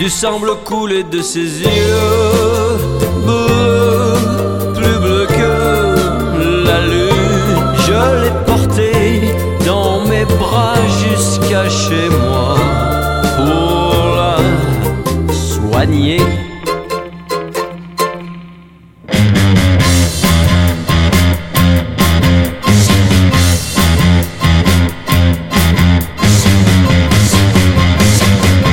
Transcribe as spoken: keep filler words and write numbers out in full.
du sang bleu coulé de ses yeux, bleu, plus bleu que la lune. Je l'ai porté dans mes bras jusqu'à chez moi pour la soigner.